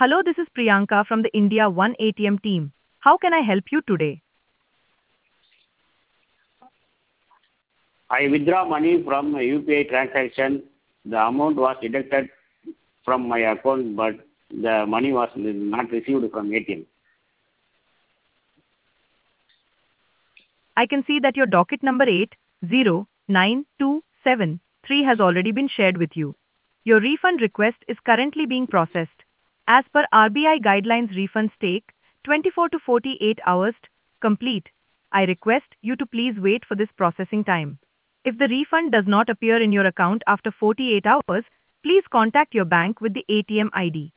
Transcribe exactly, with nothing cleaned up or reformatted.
Hello, this is Priyanka from the India One A T M team. How can I help you today? I withdraw money from a U P I transaction. The amount was deducted from my account, but the money was not received from A T M. I can see that your docket number eight zero nine two seven three has already been shared with you. Your refund request is currently being processed. As per R B I guidelines, refunds take twenty-four to forty-eight hours to complete. I request you to please wait for this processing time. If the refund does not appear in your account after forty-eight hours, please contact your bank with the A T M I D.